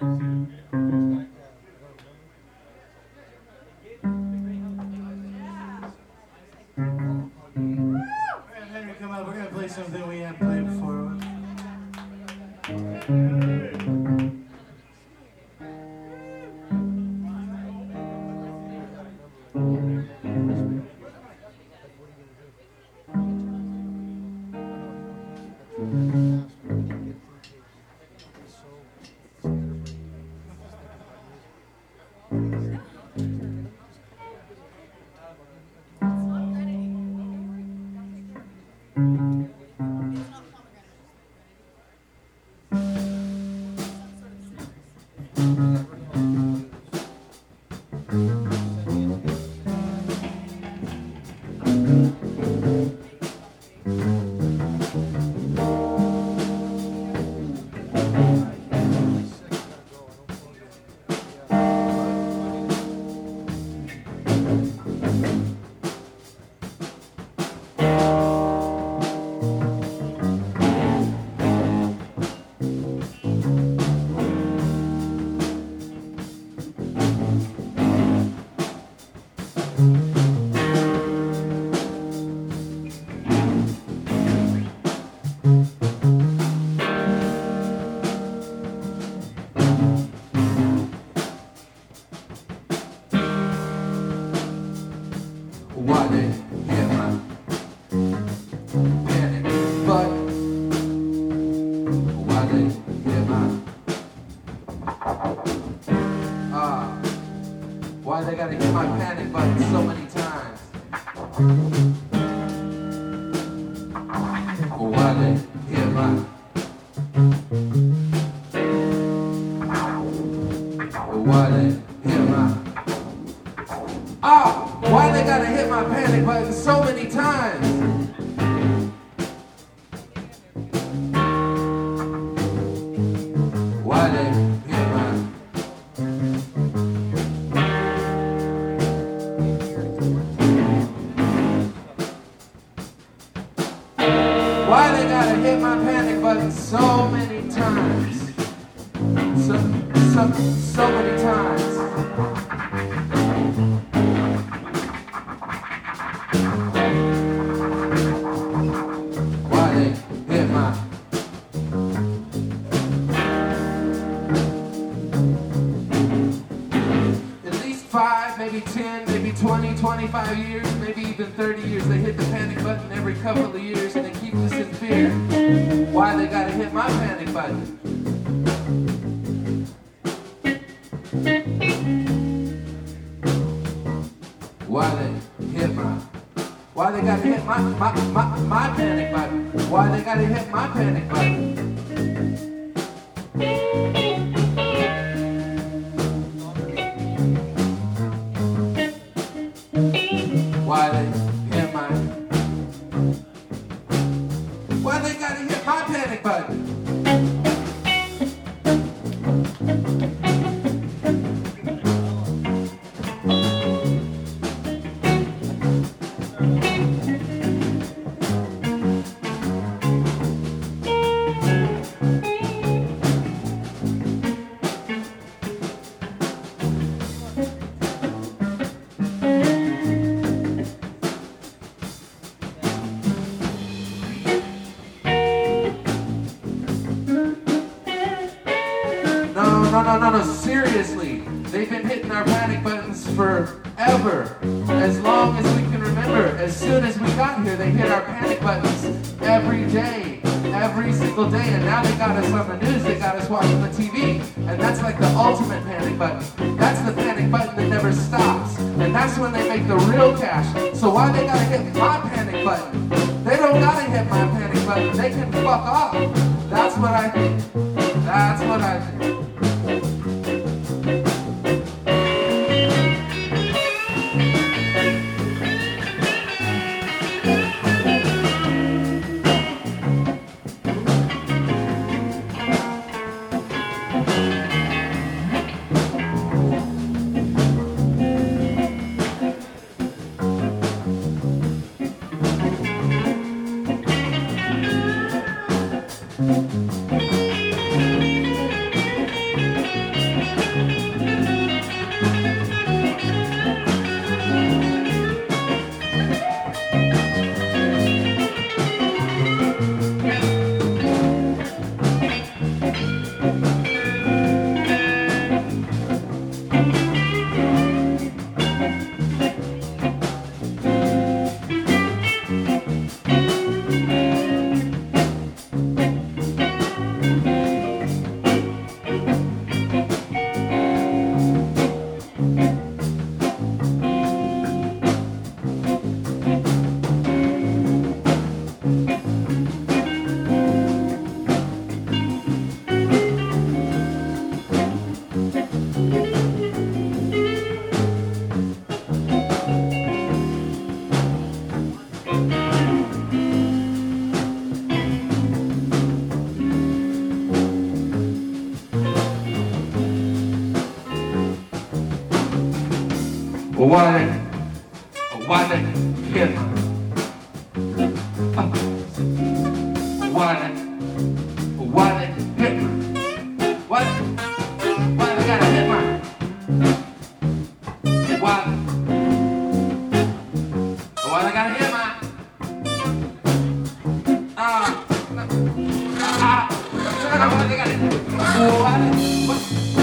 Henry, come on, we're gonna play something we haven't played before. Why they hit my panic button? Why they hit my why they gotta hit my panic button so many times? Why they hit my why they hit my why they gotta hit my panic button so many times? Why they hit my why they gotta hit my panic button so many times? So many times. Maybe 10, maybe 20, 25 years, maybe even 30 years. They hit the panic button every couple of years and they keep us in fear. Why they gotta hit my panic button? Why they gotta hit my panic button? Why they gotta hit my panic button? Why they gotta hit my panic button? No, seriously. They've been hitting our panic buttons forever. As long as we can remember. As soon as we got here, they hit our panic buttons every day. Every single day. And now they got us on the news. They got us watching the TV. And that's like the ultimate panic button. That's the panic button that never stops. And that's when they make the real cash. So why they gotta hit my panic button? They don't gotta hit my panic button. They can fuck off. That's what I think. That's what I think. Why they Hitler? Why they Hitler? Why they got a Hitler? Why they got a Hitler? Why they got it? What?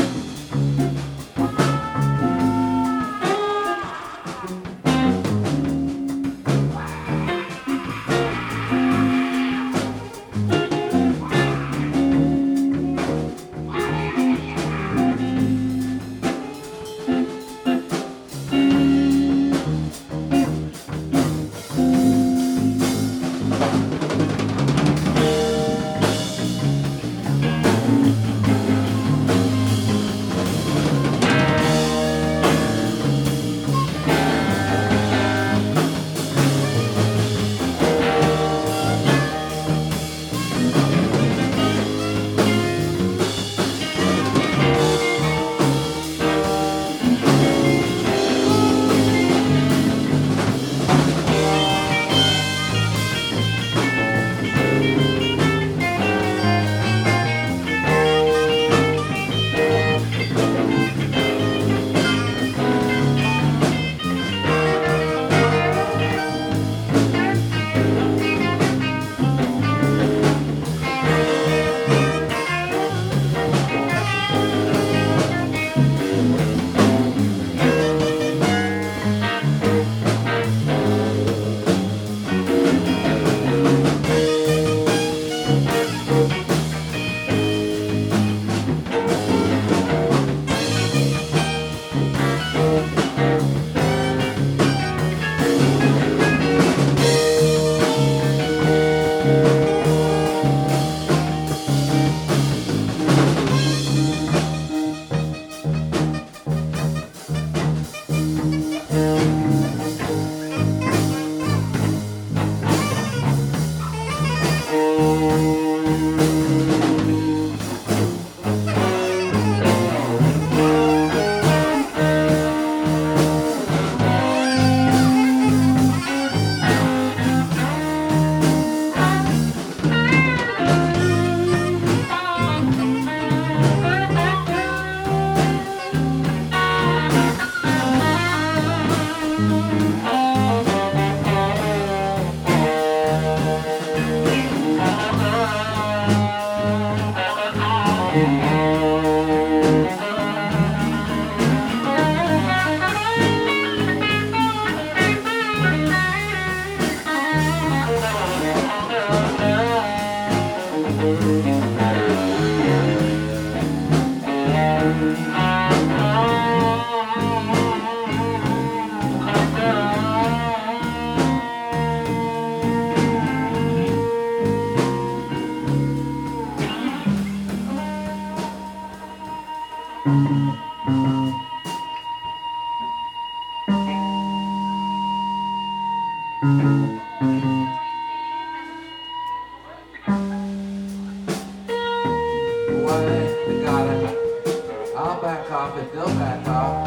I'll back off if they'll back off.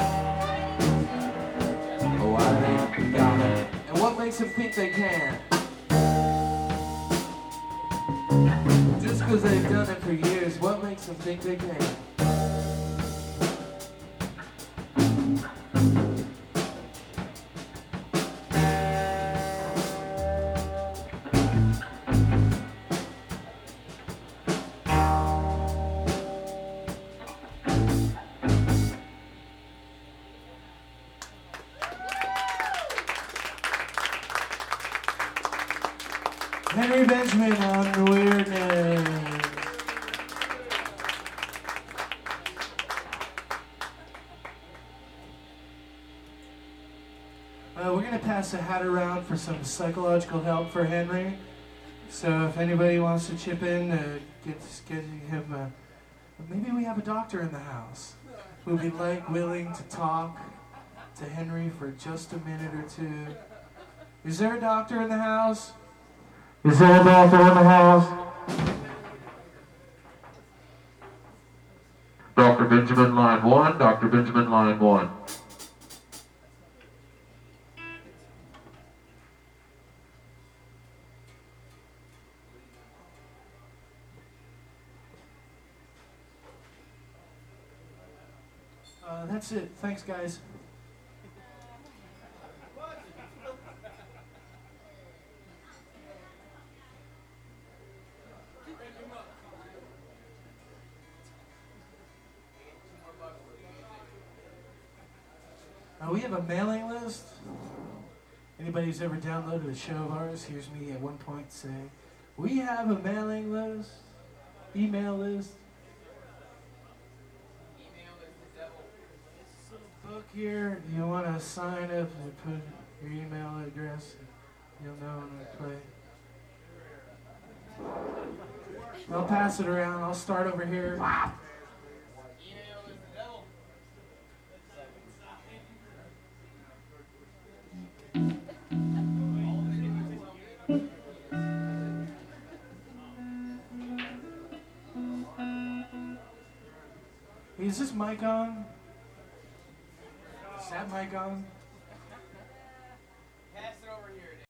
Oh, I think we got it. And what makes them think they can? Just because they've done it for years, what makes them think they can? Henry Benjamin on Weirdness. We're going to pass a hat around for some psychological help for Henry. So if anybody wants to chip in, get him, maybe we have a doctor in the house who would be willing to talk to Henry for just a minute or two. Is there a doctor in the house? Is there a doctor in the house? Dr. Benjamin, line 1. Dr. Benjamin, line 1. That's it. Thanks, guys. We have a mailing list. Anybody who's ever downloaded a show of ours hears me at one point say, we have a mailing list, email list. Email is the devil. This little book here, you want to sign up and put your email address, and you'll know when I play. I'll pass it around. I'll start over here. Is this mic on? Is that mic on?